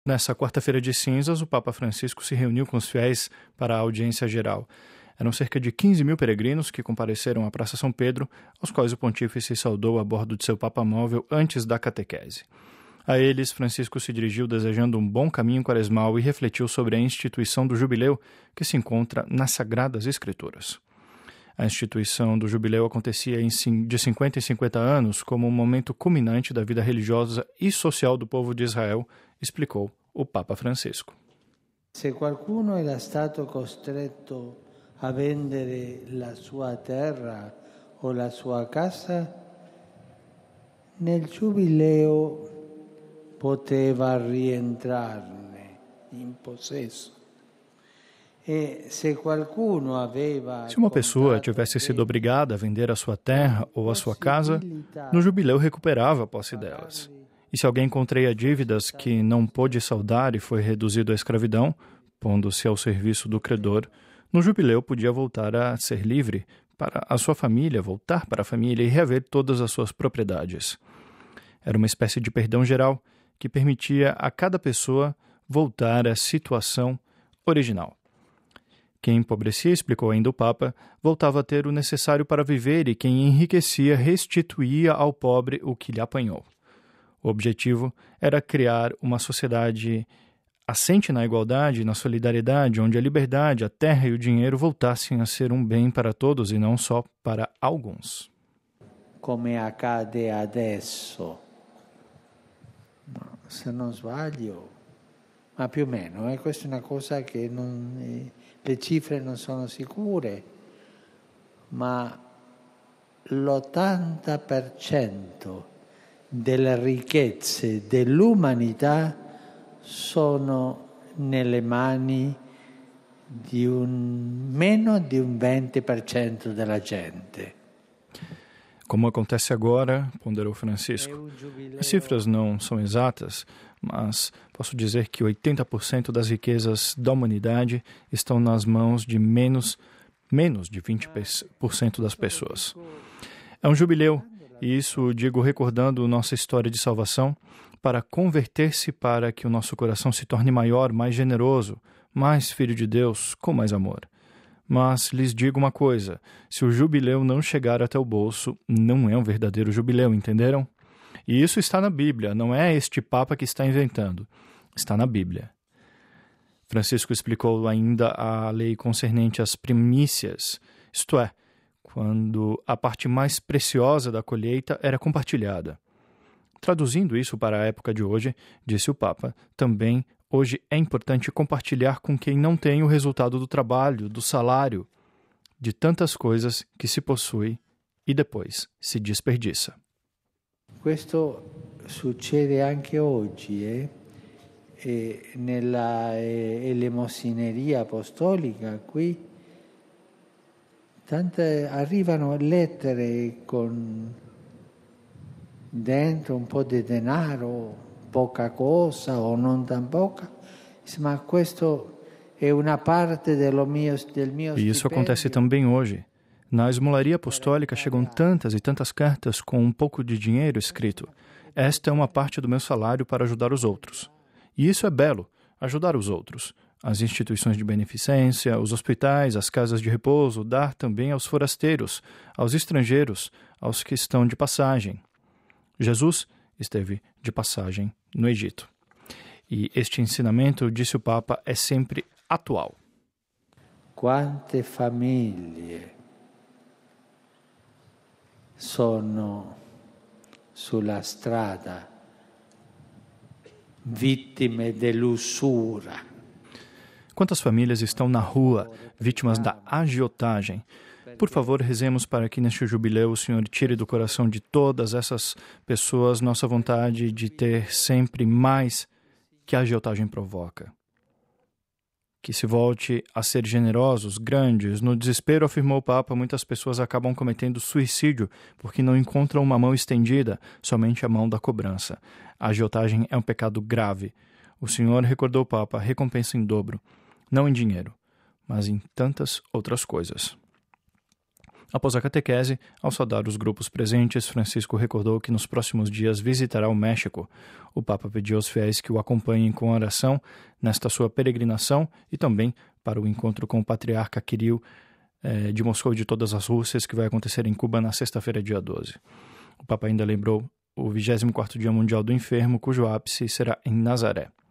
Nessa quarta-feira de cinzas, o Papa Francisco se reuniu com os fiéis para a audiência geral. Eram cerca de 15 mil peregrinos que compareceram à Praça São Pedro, aos quais o pontífice saudou a bordo de seu Papa Móvel antes da catequese. A eles, Francisco se dirigiu desejando um bom caminho quaresmal e refletiu sobre a instituição do jubileu que se encontra nas Sagradas Escrituras. A instituição do jubileu acontecia de 50 em 50 anos como um momento culminante da vida religiosa e social do povo de Israel, explicou o Papa Francisco. Se qualcuno era stato costretto a vendere la sua terra o la sua casa, nel giubileo poteva rientrarne in possesso. Se uma pessoa tivesse sido obrigada a vender a sua terra ou a sua casa, no jubileu recuperava a posse delas. E se alguém contraía dívidas que não pôde saldar e foi reduzido à escravidão, pondo-se ao serviço do credor, no jubileu podia voltar a ser livre para a sua família, voltar para a família e reaver todas as suas propriedades. Era uma espécie de perdão geral que permitia a cada pessoa voltar à situação original. Quem empobrecia, explicou ainda o Papa, voltava a ter o necessário para viver e quem enriquecia restituía ao pobre o que lhe apanhou. O objetivo era criar uma sociedade assente na igualdade e na solidariedade, onde a liberdade, a terra e o dinheiro voltassem a ser um bem para todos e não só para alguns. Come accade adesso, se non sbaglio, ma più o meno, questa è una cosa che le cifre non sono sicure, ma l'80% delle ricchezze dell'umanità sono nelle mani di meno di un 20% della gente. Como acontece agora, ponderou Francisco. As cifras não são exatas, mas posso dizer que 80% das riquezas da humanidade estão nas mãos de menos de 20% das pessoas. É um jubileu, e isso digo recordando nossa história de salvação, para converter-se para que o nosso coração se torne maior, mais generoso, mais filho de Deus, com mais amor. Mas lhes digo uma coisa, se o jubileu não chegar até o bolso, não é um verdadeiro jubileu, entenderam? E isso está na Bíblia, não é este Papa que está inventando, está na Bíblia. Francisco explicou ainda a lei concernente às primícias, isto é, quando a parte mais preciosa da colheita era compartilhada. Traduzindo isso para a época de hoje, disse o Papa, também hoje é importante compartilhar com quem não tem o resultado do trabalho, do salário, de tantas coisas que se possui e depois se desperdiça. Questo succede anche oggi, nella elemosineria apostolica qui tante arrivano lettere con dentro un po' di denaro, poca cosa o non tan poca, ma questo è una parte del mio E isso acontece também hoje. Na esmolaria apostólica chegam tantas e tantas cartas com um pouco de dinheiro escrito. Esta é uma parte do meu salário para ajudar os outros. E isso é belo, ajudar os outros. As instituições de beneficência, os hospitais, as casas de repouso, dar também aos forasteiros, aos estrangeiros, aos que estão de passagem. Jesus esteve de passagem no Egito. E este ensinamento, disse o Papa, é sempre atual. Quante famiglie sono sulla strada vittime dell'usura. Quantas famílias estão na rua, vítimas da agiotagem? Por favor, rezemos para que neste jubileu o Senhor tire do coração de todas essas pessoas nossa vontade de ter sempre mais que a agiotagem provoca. Que se volte a ser generosos, grandes. No desespero, afirmou o Papa, muitas pessoas acabam cometendo suicídio porque não encontram uma mão estendida, somente a mão da cobrança. A agiotagem é um pecado grave. O Senhor, recordou o Papa, recompensa em dobro, não em dinheiro, mas em tantas outras coisas. Após a catequese, ao saudar os grupos presentes, Francisco recordou que nos próximos dias visitará o México. O Papa pediu aos fiéis que o acompanhem com oração nesta sua peregrinação e também para o encontro com o patriarca Kirill de Moscou e de todas as Rússias, que vai acontecer em Cuba na sexta-feira, dia 12. O Papa ainda lembrou o 24º Dia Mundial do Enfermo, cujo ápice será em Nazaré.